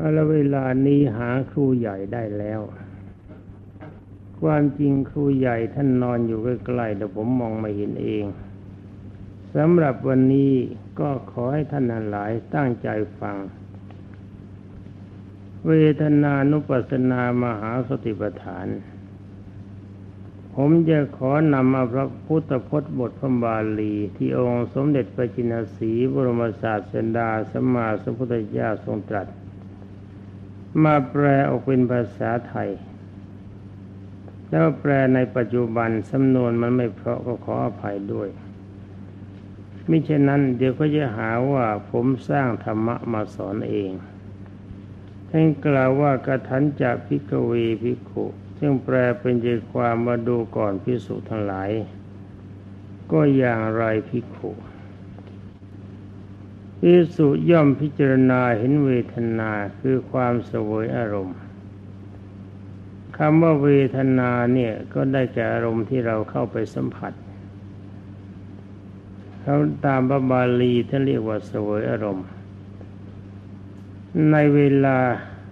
แล้วเวลานี้หาครูใหญ่ได้แล้วความจริงครูใหญ่ท่านนอนอยู่ใกล้ๆแต่ผมมองไม่เห็นเองสำหรับวันนี้ก็ขอให้ท่านทั้งหลายตั้งใจฟังเวทนานุปัสสนามหาสติปัฏฐานผมจะขอนำเอาพระพุทธพจน์บทพระบาลีที่องค์สมเด็จพระจินสีห์บรมศาสดาสัมมาสัมพุทธเจ้าทรงตรัสมาแปลออกเป็นภาษาไทยแล้วแปลในปัจจุบันสำนวนมันไม่เพราะก็ขออภัยด้วยมิฉะนั้นเดี๋ยวก็จะหาว่าผมสร้างธรรมะมาสอนเองท่านกล่าวว่ากทัญจะภิกขเวภิกขุซึ่งแปลเป็นใจความมาดูก่อนภิกษุทั้งหลายก็อย่างไรภิกขุภิกษุย่อมพิจารณาเห็นเวทนาคือความเสวยอารมณ์คำว่าเวทนาเนี่ยก็ได้แก่อารมณ์ที่เราเข้าไปสัมผัสเขาตามพระบาลีท่านเรียกว่าเสวยอารมณ์ในเวลา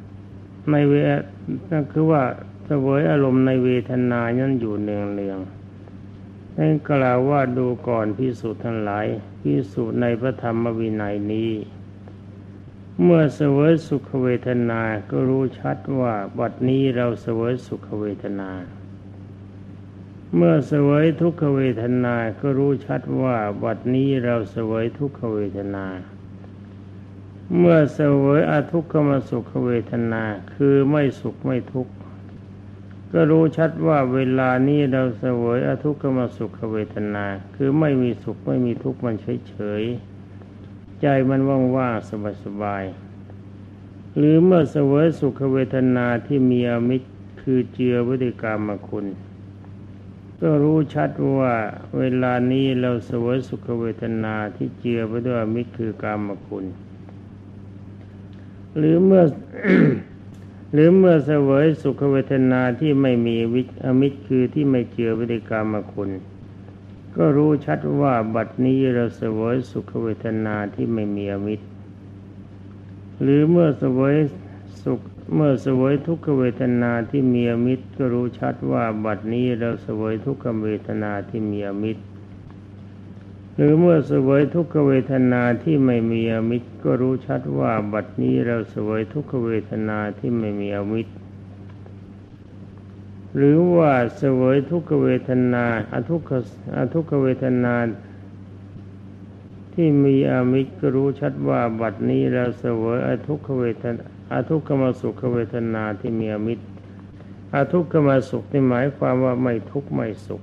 นั่นคือว่าเสวยอารมณ์ในเวทนานั้นอยู่เนืองๆท่านกล่าวว่าดูก่อนภิกษุทั้งหลายภิกษุในพระธรรมวินัยนี้เมื่อเสวยสุขเวทนาก็รู้ชัดว่าบัดนี้เราเสวยสุขเวทนาเมื่อเสวยทุกขเวทนาก็รู้ชัดว่าบัดนี้เราเสวยทุกขเวทนาเมื่อเสวยอทุกขมสุขเวทนาคือไม่สุขไม่ทุกข์ก็รู้ชัดว่าเวลานี้เราเสวยอทุกขมสุขเวทนาคือไม่มีสุขไม่มีทุกข์มันเฉยๆใจมันว่างๆสบายๆหรือเมื่อเสวยสุขเวทนาที่มีอมิตรคือเจือไว้ด้วยกามคุณก็รู้ชัดว่าเวลานี้เราเสวยสุขเวทนาที่เจือไปด้วยอมิตรคือกามคุณหรือเมื่อ เสวยสุขเวทนาที่ไม่มีอมิตรคือที่ไม่เจือไปด้วยกามคุณก็รู้ชัดว่าบัดนี้เราเสวยสุขเวทนาที่ไม่มีอมิตรหรือเมื่อเสวยทุกขเวทนาที่มีอมิตรก็รู้ชัดว่าบัดนี้เราเสวยทุกขเวทนาที่มีอมิตรหรือเมื่อเสวยทุกขเวทนาที่ไม่มีอมิตรก็รู้ชัดว่าบัดนี้เราเสวยทุกขเวทนาที่ไม่มีอมิตรหรือว่าเสวยทุกขเวทนาอทุกขเวทนาที่มีอมิตรก็รู้ชัดว่าบัดนี้เราเสวยอทุกขมสุขเวทนาที่มีอมิตรอทุกขมสุขนี่หมายความว่าไม่ทุกข์ไม่สุข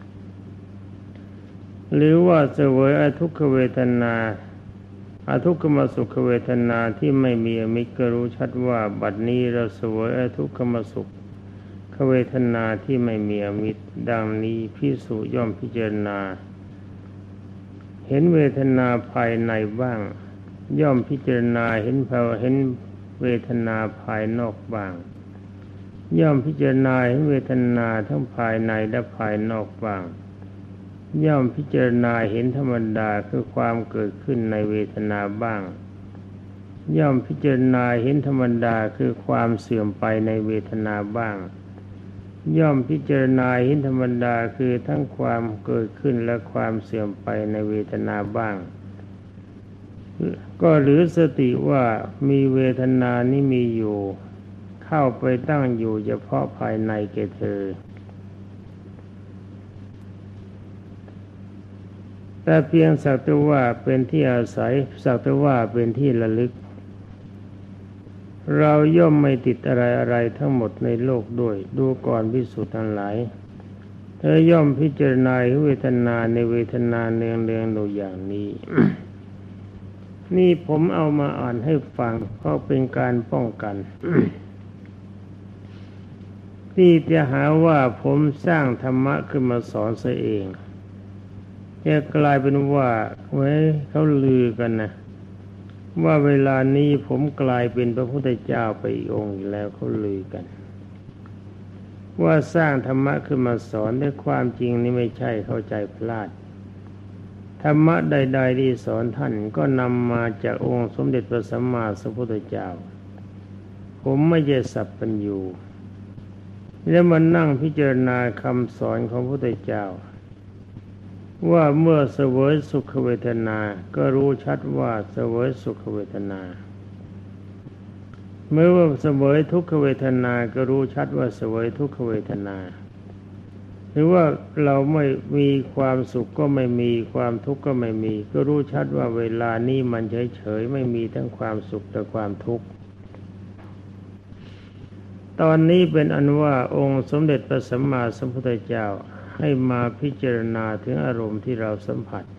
หรือว่าเสวยอทุกขเวทนาอทุกขมสุขเวทนาที่ไม่มีอมิตรก็รู้ชัดว่าบัดนี้เราเสวยอทุกขมสุขเวทนาที่ไม่มีอมิตรดังนี้ภิกษุย่อมพิจารณาเห็นเวทนาภายในบ้างย่อมพิจารณาเห็นเวทนาภายนอกบ้างย่อมพิจารณาเห็นเวทนาทั้งภายในและภายนอกบ้างย่อมพิจารณาเห็นธรรมดาคือความเกิดขึ้นในเวทนาบ้างย่อมพิจารณาเห็นธรรมดาคือความเสื่อมไปในเวทนาบ้างย่อมพิจารณาเห็นธรรมดาคือทั้งความเกิดขึ้นและความเสื่อมไปในเวทนาบ้างก็หรือสติว่ามีเวทนานี้มีอยู่เข้าไปตั้งอยู่เฉพาะภายในแก่เธอแต่เพียงสักแต่ว่าเป็นที่อาศัยสักแต่ว่าเป็นที่ระลึกเราย่อมไม่ติดอะไรทั้งหมดในโลกด้วยดูก่อนภิกษุทั้งหลายเธอย่อมพิจารณาเวทนาในเวทนาเนืองๆดูอย่างนี้ นี่ผมเอามาอ่านให้ฟังเพราะเป็นการป้องกัน ที่จะหาว่าผมสร้างธรรมะขึ้นมาสอนซะเองจะกลายเป็นว่าเขาลือกันนะว่าเวลานี้ผมกลายเป็นพระพุทธเจ้าไปอีกองค์อีกแล้วเขาลือกันว่าสร้างธรรมะขึ้นมาสอนแต่ความจริงนี่ไม่ใช่เข้าใจพลาดธรรมะใดๆที่สอนท่านก็นำมาจากองค์สมเด็จพระสัมมาสัมพุทธเจ้าผมไม่ใช่สัพพัญญูแล้วมานั่งพิจารณาคำสอนของพระพุทธเจ้าว่าเมื่อเสวยสุขเวทนาก็รู้ชัดว่าเสวยสุขเวทนาเมื่อว่าเสวยทุกขเวทนาก็รู้ชัดว่าเสวยทุกขเวทนาหรือว่าเราไม่มีความสุขก็ไม่มีความทุกข์ก็ไม่มีก็รู้ชัดว่าเวลานี้มันเฉยๆไม่มีทั้งความสุขและความทุกข์ตอนนี้เป็นอันว่าองค์สมเด็จพระสัมมาสัมพุทธเจ้าให้มาพิจารณาถึงอารมณ์ที่เราสัมผัส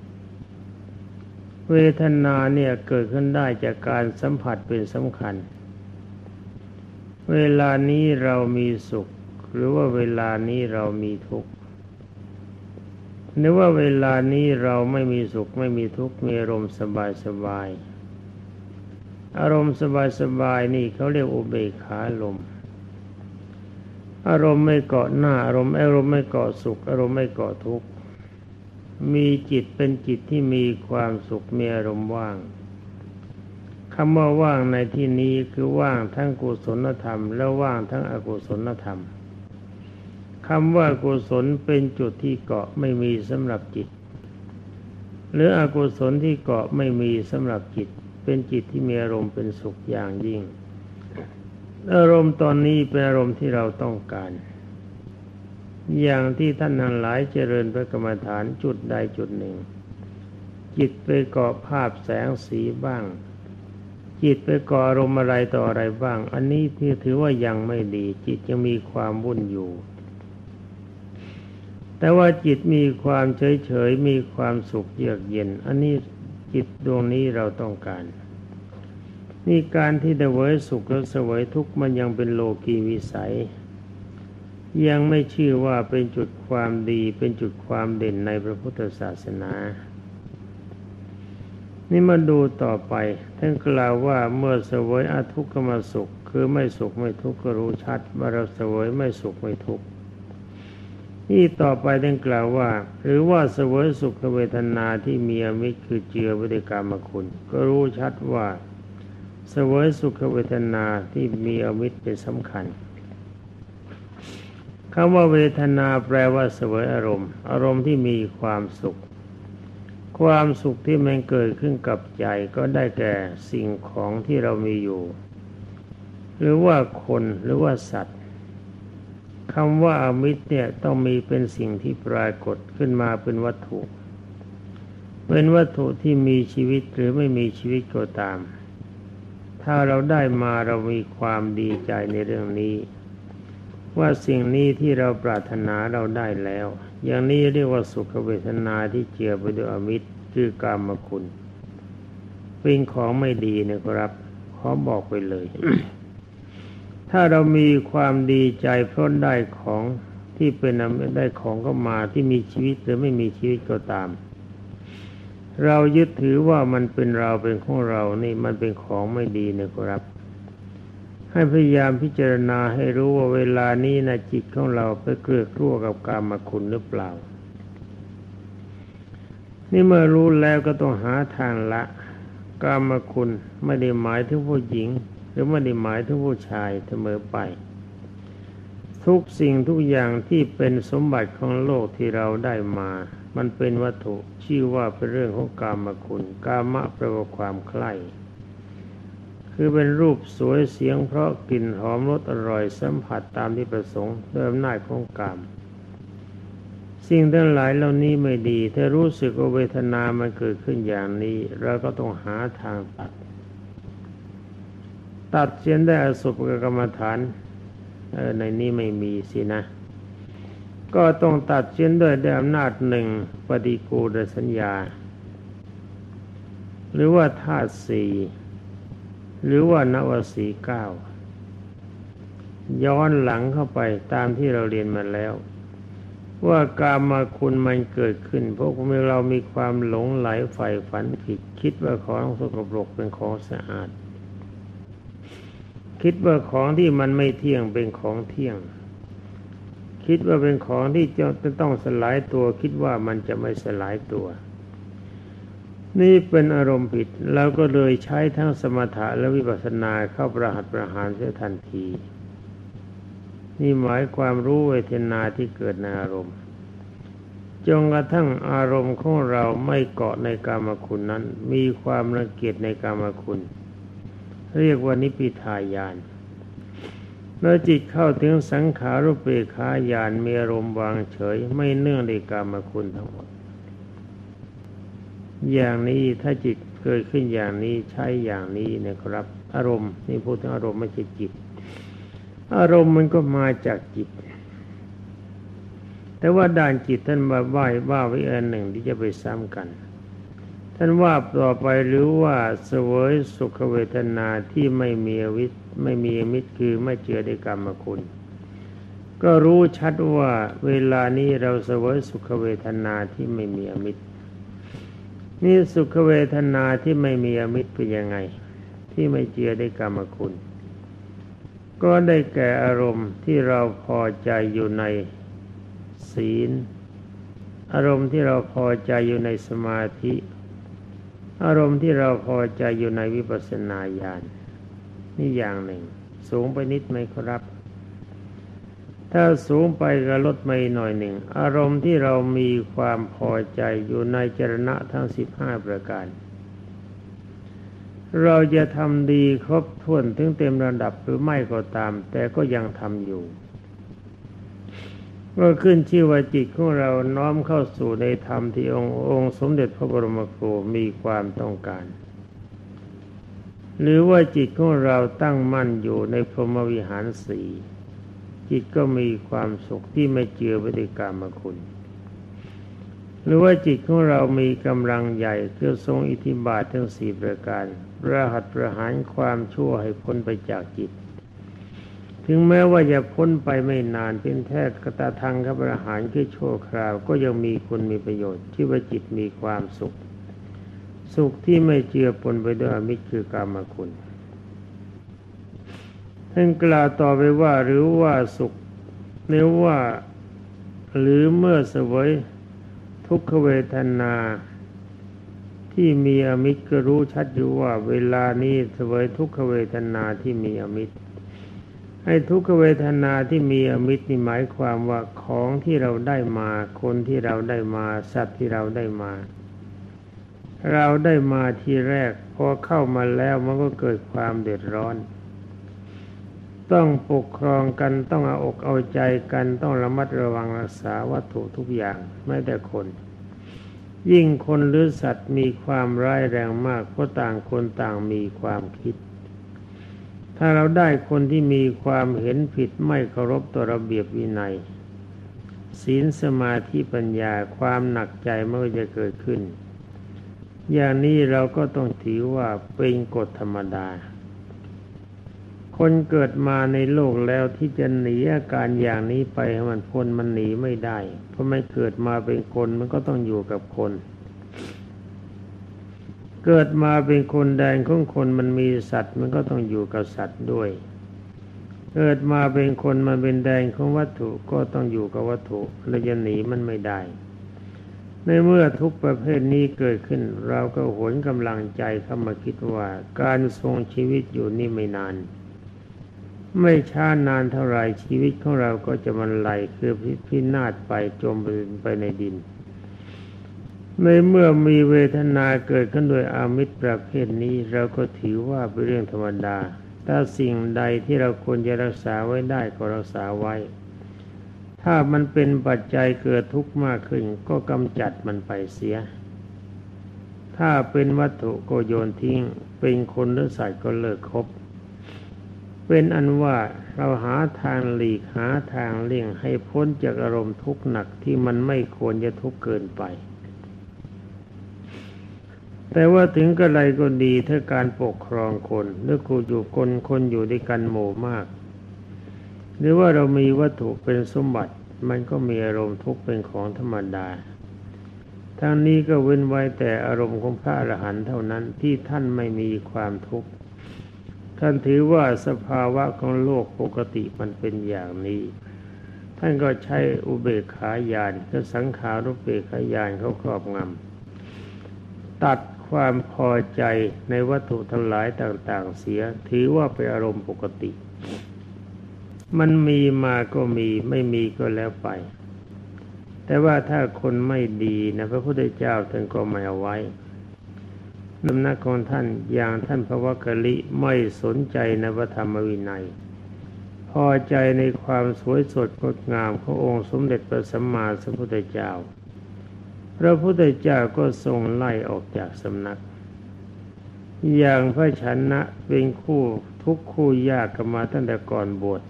เวทนาเนี่ยเกิดขึ้นได้จากการสัมผัสเป็นสำคัญเวลานี้เรามีสุขหรือว่าเวลานี้เรามีทุกข์หรือว่าเวลานี้เราไม่มีสุขไม่มีทุกข์มีอารมณ์สบายๆอารมณ์สบายๆนี่เขาเรียกอุเบกขาลมอารมณ์ไม่เกาะหน้าอารมณ์ไม่เกาะสุขอารมณ์ไม่เกาะทุกข์มีจิตเป็นจิตที่มีความสุขมีอารมณ์ว่างคำว่าว่างในที่นี้คือว่างทั้งกุศลธรรมและว่างทั้งอกุศลธรรมคำว่ากุศลเป็นจุดที่เกาะไม่มีสำหรับจิตหรืออกุศลที่เกาะไม่มีสำหรับจิตเป็นจิตที่มีอารมณ์เป็นสุขอย่างยิ่งอารมณ์ตอนนี้เป็นอารมณ์ที่เราต้องการอย่างที่ท่านทั้งหลายเจริญพระกรรมฐานจุดใดจุดหนึ่งจิตไปเกาะภาพแสงสีบ้างจิตไปเกาะอารมณ์อะไรต่ออะไรบ้างอันนี้ที่ถือว่ายังไม่ดีจิตยังมีความวุ่นอยู่แต่ว่าจิตมีความเฉยๆมีความสุขเยือกเย็นอันนี้จิตดวงนี้เราต้องการนี่การที่เสวยสุขและเสวยทุกข์มันยังเป็นโลกีวิสัยยังไม่ชื่อว่าเป็นจุดความดีเป็นจุดความเด่นในพระพุทธศาสนานี่มาดูต่อไปท่านกล่าวว่าเมื่อเสวยอทุกขมสุขคือไม่สุขไม่ทุกข์ก็รู้ชัดว่าเราเสวยไม่สุขไม่ทุกข์นี่ต่อไปท่านกล่าวว่าหรือว่าเสวยสุขเวทนาที่มีอมิตรคือเจือวิกามคุณก็รู้ชัดว่าเสวยสุขเวทนาที่มีอมิตรเป็นสำคัญคำว่าเวทนาแปลว่าเสวยอารมณ์อารมณ์ที่มีความสุขความสุขที่มันเกิดขึ้นกับใจก็ได้แก่สิ่งของที่เรามีอยู่หรือว่าคนหรือว่าสัตว์คำว่าอมิตรเนี่ยต้องมีเป็นสิ่งที่ปรากฏขึ้นมาเป็นวัตถุเป็นวัตถุที่มีชีวิตหรือไม่มีชีวิตก็ตามถ้าเราได้มาเรามีความดีใจในเรื่องนี้ว่าสิ่งนี้ที่เราปรารถนาเราได้แล้วอย่างนี้เรียกว่าสุขเวทนาที่เจือไปด้วยอมิตรคือกามคุณเป็นของไม่ดีนะครับขอบอกไปเลย ถ้าเรามีความดีใจเพราะได้ของที่เป็นได้ของก็มาที่มีชีวิตหรือไม่มีชีวิตก็ตามเรายึดถือว่ามันเป็นเราเป็นของเรานี่มันเป็นของไม่ดีนะครับให้พยายามพิจารณาให้รู้ว่าเวลานี้นะจิตของเราไปเกลือกกลัวกับกามคุณหรือเปล่านี่เมื่อรู้แล้วก็ต้องหาทางละกามคุณไม่ได้หมายถึงผู้หญิงหรือไม่ได้หมายถึงผู้ชายเสมอไปทุกสิ่งทุกอย่างที่เป็นสมบัติของโลกที่เราได้มามันเป็นวัตถุชื่อว่าเป็นเรื่องของกามคุณกามะแปลว่าความใคร่คือเป็นรูปสวยเสียงเพราะกลิ่นหอมรสอร่อยสัมผัสตามที่ประสงค์ด้วยอำนาจของกามสิ่งทั้งหลายเหล่านี้ไม่ดีถ้ารู้สึกว่าเวทนามันเกิดขึ้นอย่างนี้เราก็ต้องหาทางตัดเสียได้อสุภกรรมฐานในนี้ไม่มีสินะก็ต้องตัดเสียด้วยอำนาจหนึ่งปฏิกูลสัญญาหรือว่าธาตุสี่หรือว่านวสีเก้าย้อนหลังเข้าไปตามที่เราเรียนมาแล้วว่ากามคุณมันเกิดขึ้นเพราะเรามีความหลงไหลใฝ่ฝันผิดคิดว่าของสกปรกเป็นของสะอาดคิดว่าของที่มันไม่เที่ยงเป็นของเที่ยงคิดว่าเป็นของที่จะต้องสลายตัวคิดว่ามันจะไม่สลายตัวนี่เป็นอารมณ์ผิดเราก็เลยใช้ทั้งสมถะและวิปัสสนาเข้าประหัตประหารเสียทันทีนี่หมายความรู้เวทนาที่เกิดในอารมณ์จนกระทั่งอารมณ์ของเราไม่เกาะในกามคุณนั้นมีความรังเกียจในกามคุณเรียกว่านิพพิทายานเมื่อจิตเข้าถึงสังขารุปเปขายานมีอารมณ์วางเฉยไม่เนื่องในกามคุณทั้งหมดอย่างนี้ถ้าจิตเกิดขึ้นอย่างนี้ใช้อย่างนี้นะครับอารมณ์นี่พูดถึงอารมณ์ไม่ใช่จิตอารมณ์มันก็มาจากจิตแต่ว่าด้านจิตท่านว่าไว้อันหนึ่งที่จะไปซ้ำกันท่านว่าต่อไปหรือว่าเสวยสุขเวทนาที่ไม่มีมิตรคือไม่เจือด้วยกรรมคุณก็รู้ชัดว่าเวลานี้เราเสวยสุขเวทนาที่ไม่มีมิตรนี่สุขเวทนาที่ไม่มีมิตรเป็นยังไงที่ไม่เจือด้วยกรรมคุณก็ได้แก่อารมณ์ที่เราพอใจอยู่ในศีลอารมณ์ที่เราพอใจอยู่ในสมาธิอารมณ์ที่เราพอใจอยู่ในวิปัสสนาญาณนี่อย่างหนึ่งสูงไปนิดไหมครับถ้าสูงไปก็ลดไปหน่อยหนึ่งอารมณ์ที่เรามีความพอใจอยู่ในจรณะทั้ง15ประการเราจะทำดีครบถ้วนถึงเต็มระดับหรือไม่ก็ตามแต่ก็ยังทำอยู่ก็ขึ้นชื่อว่าจิตของเราน้อมเข้าสู่ในธรรมที่องค์สมเด็จพระบรมครูมีความต้องการหรือว่าจิตของเราตั้งมั่นอยู่ในพรหมวิหารสี่จิตก็มีความสุขที่ไม่เจือไปด้วยกามคุณหรือว่าจิตของเรามีกำลังใหญ่คือทรงอิทธิบาททั้ง4ประการประหัตประหารความชั่วให้พ้นไปจากจิตถึงแม้ว่าจะพ้นไปไม่นานเป็นแท้กตทังคประหารคือชั่วคราวก็ยังมีคุณมีประโยชน์ที่ว่าจิตมีความสุขที่ไม่เจือปนไปด้วยอมิตรคือกามคุณท่านกล่าวต่อไปว่าหรือว่าสุขหรือเมื่อเสวยทุกขเวทนาที่มีอมิตรก็รู้ชัดอยู่ว่าเวลานี้เสวยทุกขเวทนาที่มีอมิตรให้ทุกขเวทนาที่มีอมิตรนี่หมายความว่าของที่เราได้มาคนที่เราได้มาสัตว์ที่เราได้มาทีแรกพอเข้ามาแล้วมันก็เกิดความเดือดร้อนต้องปกครองกันต้องเอาอกเอาใจกันต้องระมัดระวังรักษาวัตถุทุกอย่างไม่แต่คนยิ่งคนหรือสัตว์มีความร้ายแรงมากเพราะต่างคนต่างมีความคิดถ้าเราได้คนที่มีความเห็นผิดไม่เคารพต่อระเบียบวินัยศีลสมาธิปัญญาความหนักใจมันก็จะเกิดขึ้นอย่างนี้เราก็ต้องถือว่าเป็นกฎธรรมดาคนเกิดมาในโลกแล้วที่จะหนีอาการอย่างนี้ไปให้มันพ้นมันหนีไม่ได้เพราะไม่เกิดมาเป็นคนมันก็ต้องอยู่กับคนเกิดมาเป็นคนแดนของคนมันมีสัตว์มันก็ต้องอยู่กับสัตว์ด้วยเกิดมาเป็นคนมันเป็นแดนของวัตถุก็ต้องอยู่กับวัตถุและจะหนีมันไม่ได้ในเมื่อทุกประเภทนี้เกิดขึ้นเราก็หวนกำลังใจเข้ามาคิดว่าการทรงชีวิตอยู่นี่ไม่นานไม่ช้านานเท่าไรชีวิตของเราก็จะบรรลัยคือพินาศไปจมไปในดินในเมื่อมีเวทนาเกิดขึ้นโดยอามิตรประเภทนี้เราก็ถือว่าเป็นเรื่องธรรมดาถ้าสิ่งใดที่เราควรจะรักษาไว้ได้ก็รักษาไว้ถ้ามันเป็นปัจจัยเกิดทุกข์มากขึ้นก็กำจัดมันไปเสียถ้าเป็นวัตถุก็โยนทิ้งเป็นคนหรือสัตว์ก็เลิกคบเป็นอันว่าเราหาทางหลีกหาทางเลี่ยงให้พ้นจากอารมณ์ทุกข์หนักที่มันไม่ควรจะทุกข์เกินไปแต่ว่าถึงกระไรก็ดีถ้าการปกครองคนหรือกูอยู่คนอยู่ด้วยกันหมู่มากหรือว่าเรามีวัตถุเป็นสมบัติมันก็มีอารมณ์ทุกข์เป็นของธรรมดาทั้งนี้ก็เว้นไว้แต่อารมณ์ของพระอรหันต์เท่านั้นที่ท่านไม่มีความทุกข์ท่านถือว่าสภาวะของโลกปกติมันเป็นอย่างนี้ท่านก็ใช้อุเบกขาญาณคือสังขารุปเบกขาญาณเขาครอบงำตัดคความพอใจในวัตถุทั้งหลายต่างๆเสียถือว่าเป็นอารมณ์ปกติมันมีมาก็มีไม่มีก็แล้วไปแต่ว่าถ้าคนไม่ดีนะพระพุทธเจ้าท่านก็ไม่เอาไว้น้ำหนักของท่านอย่างท่านพระวักกลิไม่สนใจในพระธรรมวินัยพอใจในความสวยสดงดงามขององค์สมเด็จพระสัมมาสัมพุทธเจ้าพระพุทธเจ้าก็ทรงไล่ออกจากสำนักอย่างพระชนะเป็นคู่ทุกคู่ยากกันมาตั้งแต่ก่อนบวช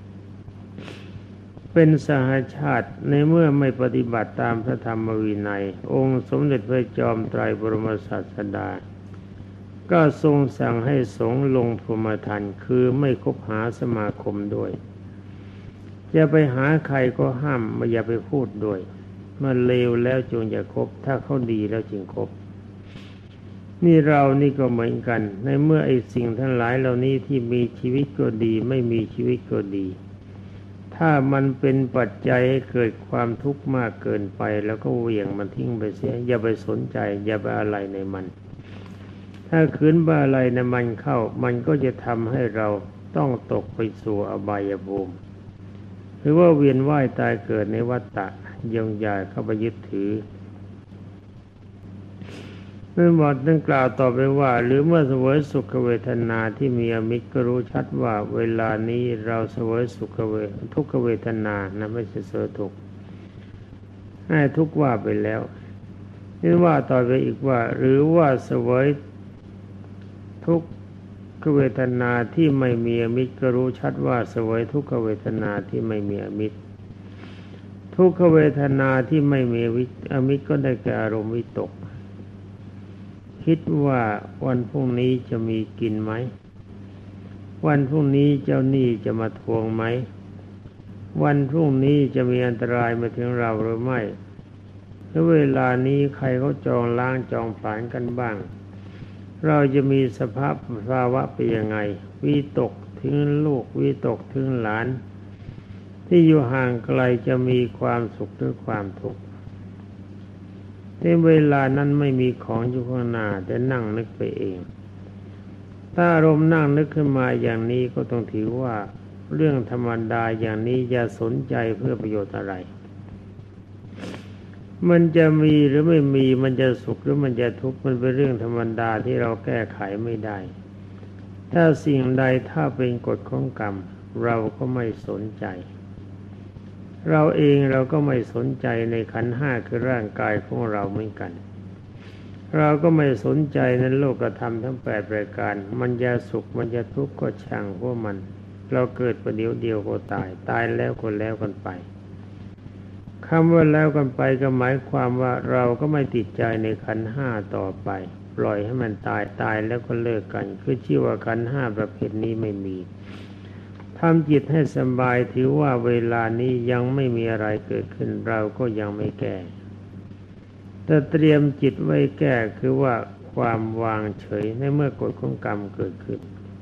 เป็นสหชาติในเมื่อไม่ปฏิบัติตามพระธรรมวินัยองค์สมเด็จพระจอมไตรบรมศาสดาก็ทรงสั่งให้สงฆ์ลงพรหมทานคือไม่คบหาสมาคมด้วยจะไปหาใครก็ห้ามไม่อย่าไปพูดด้วยเมื่อเลวแล้วจงอย่าคบถ้าเขาดีแล้วจึงคบนี่เรานี่ก็เหมือนกันในเมื่อไอ้สิ่งทั้งหลายเหล่านี้ที่มีชีวิตก็ดีไม่มีชีวิตก็ดีถ้ามันเป็นปัจจัยให้เกิดความทุกข์มากเกินไปแล้วก็เหวี่ยงมันทิ้งไปเสียอย่าไปสนใจอย่าไปอะไรในมันถ้าขืนไปอะไรในมันเข้ามันก็จะทำให้เราต้องตกไปสู่อบายภูมิหรือว่าเวียนว่ายตายเกิดในวัฏฏะยงใหญ่เข้าไปยึดถือเมื่อบอกตั้งกล่าวต่อไปว่าหรือเมื่อเสวยสุขเวทนาที่มีอมิตรก็รู้ชัดว่าเวลานี้เราเสวยทุกขเวทนานะไม่ใช่เสวยทุกข์ให้ทุกข์ว่าไปแล้วนี่ว่าต่อไปอีกว่าหรือว่าเสวยทุกขเวทนาที่ไม่มีอมิตรก็รู้ชัดว่าเสวยทุกขเวทนาที่ไม่มีอมิตรทุกขเวทนาที่ไม่มีอมิตรก็ได้แก่อารมณ์วิตกคิดว่าวันพรุ่งนี้จะมีกินไหมวันพรุ่งนี้เจ้าหนี้จะมาทวงไหมวันพรุ่งนี้จะมีอันตรายมาถึงเราหรือไม่แล้วเวลานี้ใครเขาจองล้างจองผลาญกันบ้างเราจะมีสภาวะเป็นยังไงวิตกถึงลูกวิตกถึงหลานที่อยู่ห่างไกลจะมีความสุขหรือความทุกข์ในเวลานั้นไม่มีของอยู่ข้างหน้าแต่นั่งนึกไปเองถ้าอารมณ์นั่งนึกขึ้นมาอย่างนี้ก็ต้องถือว่าเรื่องธรรมดาอย่างนี้อย่าสนใจเพื่อประโยชน์อะไรมันจะมีหรือไม่มีมันจะสุขหรือมันจะทุกข์มันเป็นเรื่องธรรมดาที่เราแก้ไขไม่ได้ถ้าสิ่งใดถ้าเป็นกฎของกรรมเราก็ไม่สนใจเราเองเราก็ไม่สนใจในขันธ์ห้าคือร่างกายของเราเหมือนกันเราก็ไม่สนใจในโลกธรรมทั้ง8ประการมันจะสุขมันจะทุกข์ก็ช่างพวกมันเราเกิดประเดี๋ยวเดียวก็ตายตายแล้วก็แล้วกันไปคำว่าแล้วกันไปก็หมายความว่าเราก็ไม่ติดใจในขันธ์ห้าต่อไปปล่อยให้มันตายแล้วก็เลิกกันคือชื่อว่าขันธ์ห้าประเภทนี้ไม่มีทำจิตให้สบายถือว่าเวลานี้ยังไม่มีอะไรเกิดขึ้นเราก็ยังไม่แก้แต่เตรียมจิตไว้แก้คือว่าความวางเฉยในเมื่อกฎของกรรมเกิดขึ้น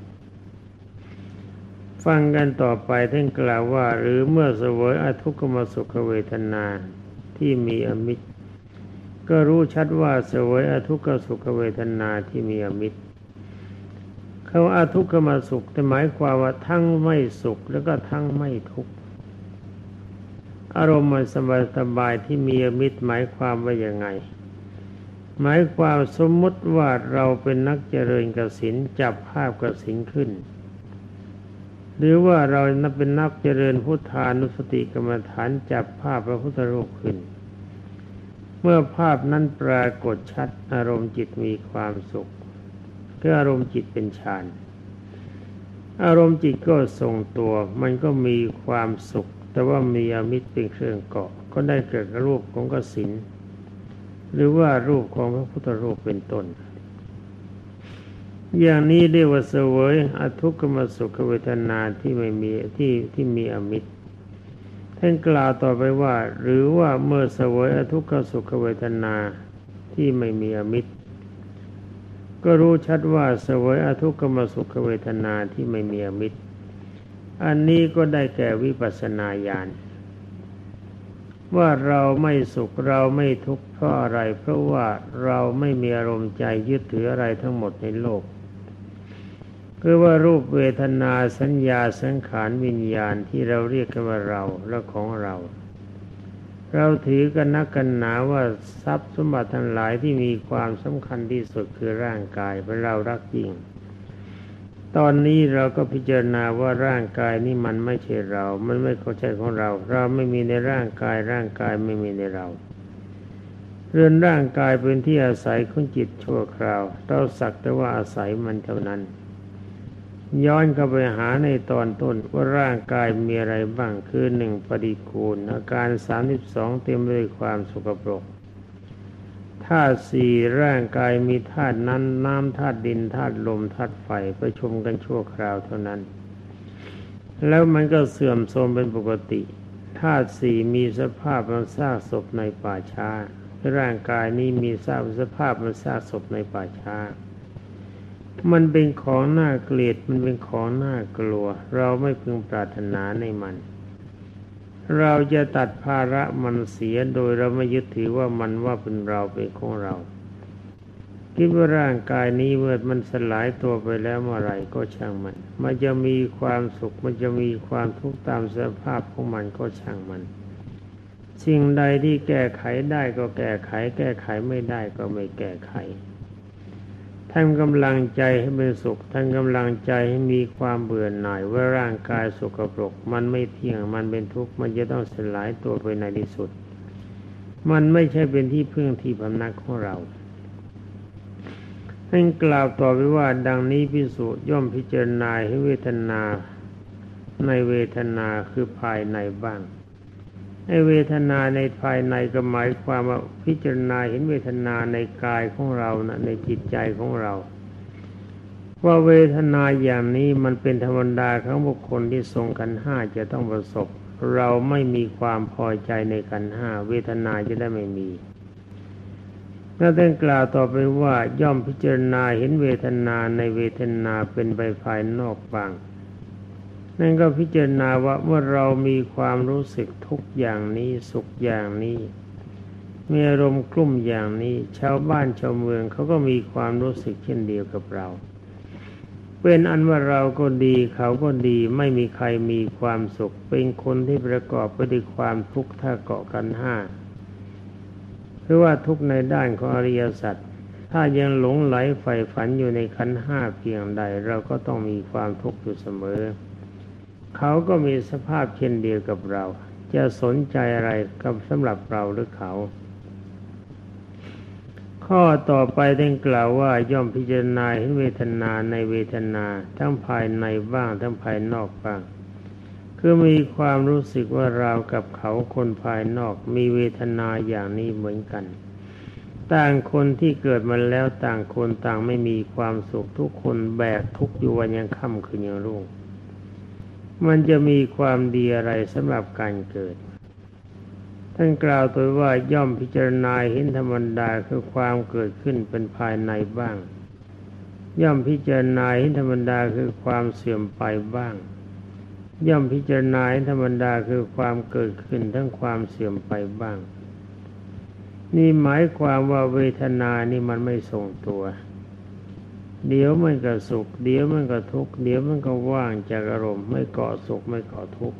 ฟังกันต่อไปท่านกล่าวว่าหรือเมื่อเสวยอทุกขมสุขเวทนาที่มีอมิตรก็รู้ชัดว่าเสวยอทุกขสุขเวทนาที่มีอมิตรคำว่าทุกขมสุขหมายความว่าทั้งไม่สุขแล้วก็ทั้งไม่ทุกข์อารมณ์มันสบายๆที่มีอมิตรหมายความว่ายังไงหมายความสมมติว่าเราเป็นนักเจริญกสิณจับภาพกสิณขึ้นหรือว่าเราเป็นนักเจริญพุทธานุสติกรรมฐานจับภาพพระพุทธรูปขึ้นเมื่อภาพนั้นปรากฏชัดอารมณ์จิตมีความสุขคืออารมณ์จิตเป็นฌานอารมณ์จิตก็ทรงตัวมันก็มีความสุขแต่ว่ามีอมิตรเป็นเครื่องเกาะก็ได้เกิดรูปของกสิณหรือว่ารูปของพระพุทธรูปเป็นต้นอย่างนี้เรียกว่าเสวยอทุกขมสุขเวทนาที่ไม่มีที่มีอมิตรท่านกล่าวต่อไปว่าหรือว่าเมื่อเสวยอทุกขสุขเวทนาที่ไม่มีอมิตรก็รู้ชัดว่าเสวยอทุกขมสุขเวทนาที่ไม่มีอมิตรอันนี้ก็ได้แก่วิปัสสนาญาณว่าเราไม่สุขเราไม่ทุกข์เพราะอะไรเพราะว่าเราไม่มีอารมณ์ใจยึดถืออะไรทั้งหมดในโลกคือว่ารูปเวทนาสัญญาสังขารวิญญาณที่เราเรียกกันว่าเราและของเราถือกันนักกันหนาว่าทรัพย์สมบัติทั้งหลายที่มีความสำคัญที่สุดคือร่างกายเป็นเรารักยิ่งตอนนี้เราก็พิจารณาว่าร่างกายนี้มันไม่ใช่เรามันไม่ใช่ของเราไม่มีในร่างกายร่างกายไม่มีในเราเรือนร่างกายเป็นที่อาศัยของจิตชั่วคราวเราสักแต่ว่าอาศัยมันเท่านั้นย้อนเข้าไปหาในตอนต้นว่าร่างกายมีอะไรบ้างคือหนึ่งปฏิกูลอาการ32เต็มไปด้วยความสกปรกธาตุสี่ร่างกายมีธาตุน้ำธาตุดินธาตุลมธาตุไฟประชุมกันชั่วคราวเท่านั้นแล้วมันก็เสื่อมโทรมเป็นปกติธาตุสี่มีสภาพมันซากศพในป่าช้าร่างกายนี้มีสภาพมันซากศพในป่าช้ามันเป็นของน่าเกลียดมันเป็นของน่ากลัวเราไม่พึงปรารถนาในมันเราจะตัดภาระมันเสียโดยเราไม่ยึดถือว่ามันว่าเป็นเราเป็นของเราคิดว่าร่างกายนี้เมื่อมันสลายตัวไปแล้วเมื่อไรก็ช่างมันจะมีความสุขมันจะมีความทุกข์ตามสภาพของมันก็ช่างมันสิ่งใดที่แก้ไขได้ก็แก้ไขแก้ไขไม่ได้ก็ไม่แก้ไขทำกำลังใจให้เป็นสุขทำกำลังใจให้มีความเบื่อหน่ายว่าร่างกายสกปรกมันไม่เที่ยงมันเป็นทุกข์มันจะต้องสลายตัวไปในที่สุดมันไม่ใช่เป็นที่พึ่งที่พำนักของเราท่านกล่าวต่อไปว่าดังนี้ภิกษุย่อมพิจารณาให้เวทนาในเวทนาคือภายในบ้างให้เวทนาในภายในก็หมายความว่าพิจารณาเห็นเวทนาในกายของเรานะในจิตใจของเราว่าเวทนาอย่างนี้มันเป็นธรรมดาของบุคคลที่ทรงขันธ์ห้าจะต้องประสบเราไม่มีความพอใจในขันธ์ห้าเวทนาจะได้ไม่มีแล้วท่านกล่าวต่อไปว่าย่อมพิจารณาเห็นเวทนาในเวทนาเป็นไปภายนอกบ้างนั่นก็พิจารณาว่าเมื่อเรามีความรู้สึกทุกข์อย่างนี้สุขอย่างนี้มีอารมณ์กลุ้มอย่างนี้ชาวบ้านชาวเมืองเขาก็มีความรู้สึกเช่นเดียวกับเราเป็นอันว่าเราก็ดีเขาก็ดีไม่มีใครมีความสุขเป็นคนที่ประกอบไปด้วยความทุกข์ถ้าเกาะกันห้าหรือว่าทุกข์ในด้านของอริยสัจถ้ายังหลงไหลใฝ่ฝันอยู่ในขันธ์ห้าเพียงใดเราก็ต้องมีความทุกข์อยู่เสมอเขาก็มีสภาพเช่นเดียวกับเราจะสนใจอะไรกับสำหรับเราหรือเขาข้อต่อไปได้กล่าวว่าย่อมพิจารณาเห็นเวทนาในเวทนาทั้งภายในบ้างทั้งภายนอกบ้างคือมีความรู้สึกว่าเรากับเขาคนภายนอกมีเวทนาอย่างนี้เหมือนกันต่างคนที่เกิดมาแล้วต่างคนต่างไม่มีความสุขทุกคนแบกทุกข์อยู่วันยังค่ำคืนยังรุ่งมันจะมีความดีอะไรสำหรับการเกิดท่านกล่าวตัวว่าย่อมพิจารณาเห็นธรรมดาคือความเกิดขึ้นเป็นภายในบ้างย่อมพิจารณาเห็นธรรมดาคือความเสื่อมไปบ้างย่อมพิจารณาเห็นธรรมดาคือความเกิดขึ้นทั้งความเสื่อมไปบ้างนี่หมายความว่าเวทนานี่มันไม่ทรงตัวเดี๋ยวมันก็สุขเดี๋ยวมันก็ทุกข์เดี๋ยวมันก็ว่างจากอารมณ์ไม่เกาะสุขไม่เกาะทุกข์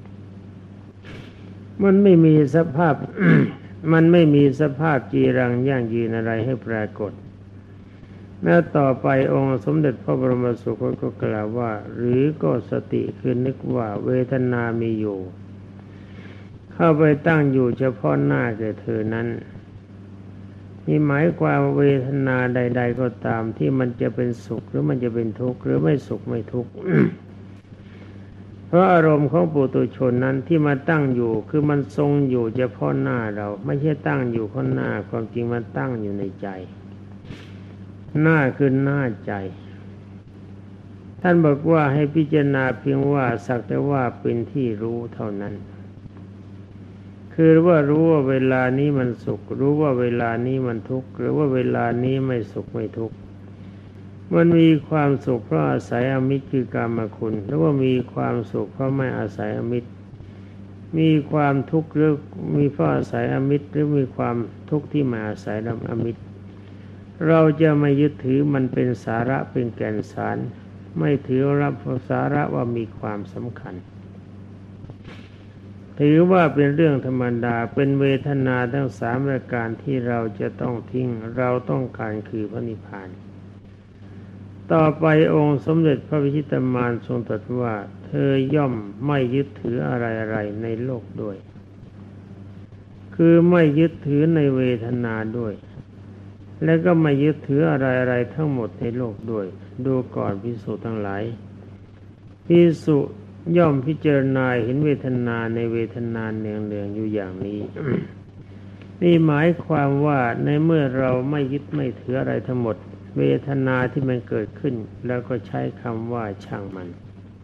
มันไม่มีสภาพ มันไม่มีสภาพจีรังยั่งยืนอะไรให้ปรากฏแล้วต่อไปองค์สมเด็จพระบรมสุคตก็กล่าวว่าหรือก็สติคือนึกว่าเวทนามีอยู่เข้าไปตั้งอยู่เฉพาะหน้าแก่เธอนั้นนี่หมายความเวทนาใดๆก็ตามที่มันจะเป็นสุขหรือมันจะเป็นทุกข์หรือไม่สุขไม่ทุกข์ เพราะอารมณ์ของปุถุชนนั้นที่มาตั้งอยู่คือมันทรงอยู่เฉพาะหน้าเราไม่ใช่ตั้งอยู่ข้างหน้าความจริงมันตั้งอยู่ในใจหน้าคือหน้าใจท่านบอกว่าให้พิจารณาเพียงว่าสักแต่ว่าเป็นที่รู้เท่านั้นคือว่ารู้ว่าเวลานี้มันสุขรู้ว่าเวลานี้มันทุกข์หรือว่าเวลานี้ไม่สุขไม่ทุกข์มันมีความสุขเพราะอาศัยอมิตรคือกามคุณหรือว่ามีความสุขเพราะไม่อาศัยอมิตรมีความทุกข์หรือมีเพราะอาศัยอมิตรหรือมีความทุกข์ที่มาอาศัยอมิตรเราจะไม่ยึดถือมันเป็นสาระเป็นแก่นสารไม่ถือรับสาระว่ามีความสำคัญถือว่าเป็นเรื่องธรรมดาเป็นเวทนาทั้งสามประการที่เราจะต้องทิ้งเราต้องการคือพระนิพพานต่อไปองค์สมเด็จพระวิชิตมารทรงตรัสว่าเธอย่อมไม่ยึดถืออะไรๆในโลกด้วยคือไม่ยึดถือในเวทนาด้วยและก็ไม่ยึดถืออะไรๆทั้งหมดในโลกด้วยดูก่อนภิกษุทั้งหลายภิกษุย่อมพิจารณาเห็นเวทนาในเวทนาเนืองๆอยู่อย่างนี้ นี่หมายความว่าในเมื่อเราไม่ยึดไม่ถืออะไรทั้งหมดเวทนาที่มันเกิดขึ้นแล้วก็ใช้คำว่าช่างมัน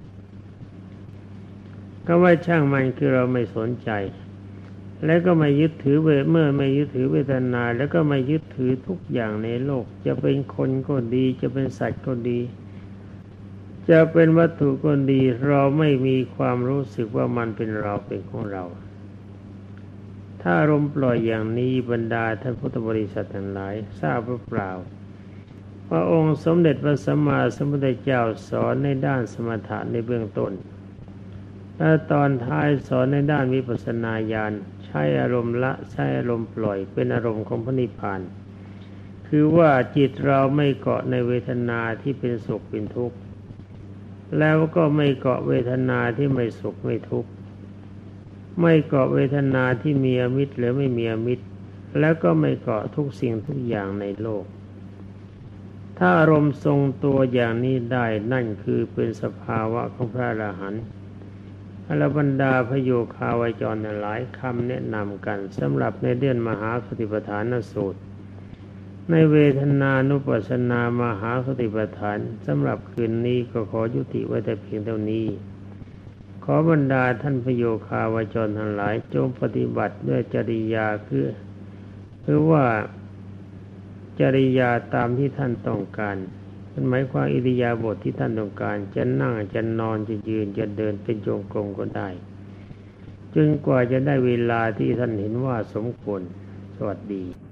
ก็ว่าช่างมันคือเราไม่สนใจแล้วก็ไม่ยึดถือเมื่อไม่ยึดถือเวทนาแล้วก็ไม่ยึดถือทุกอย่างในโลกจะเป็นคนก็ดีจะเป็นสัตว์ก็ดีจะเป็นวัตถุก็ดีเราไม่มีความรู้สึกว่ามันเป็นเราเป็นของเราถ้าอารมณ์ปล่อยอย่างนี้บรรดาท่านพุทธบริษัททั้งหลายทราบหรือเปล่าว่าองค์สมเด็จพระสัมมาสัมพุทธเจ้าสอนในด้านสมถะในเบื้องต้นและตอนท้ายสอนในด้านวิปัสสนาญาณใช้อารมณ์ละใช้อารมณ์ปล่อยเป็นอารมณ์ของพระนิพพานคือว่าจิตเราไม่เกาะในเวทนาที่เป็นสุขเป็นทุกข์แล้วก็ไม่เกาะเวทนาที่ไม่สุขไม่ทุกข์ไม่เกาะเวทนาที่มีอมิตรหรือไม่มีอมิตรแล้วก็ไม่เกาะทุกสิ่งทุกอย่างในโลกถ้าอารมณ์ทรงตัวอย่างนี้ได้นั่นคือเป็นสภาวะของพระอรหันต์อรบรรดาพโยคาวจรหลายคำแนะนำกันสำหรับในเรื่องมหาสติปัฏฐานสูตรในเวทนานุปัสสนามหาสติปัฏฐานสำหรับคืนนี้ก็ขอยุติไว้แต่เพียงเท่านี้ขอบรรดาท่านพโยคาวจรทั้งหลายจงปฏิบัติด้วยจริยาคือว่าจริยาตามที่ท่านต้องการมันหมายความอิริยาบถที่ท่านต้องการจะนั่งจะนอนจะยืนจะเดินเป็นจงกรมก็ได้จนกว่าจะได้เวลาที่ท่านเห็นว่าสมควรสวัสดี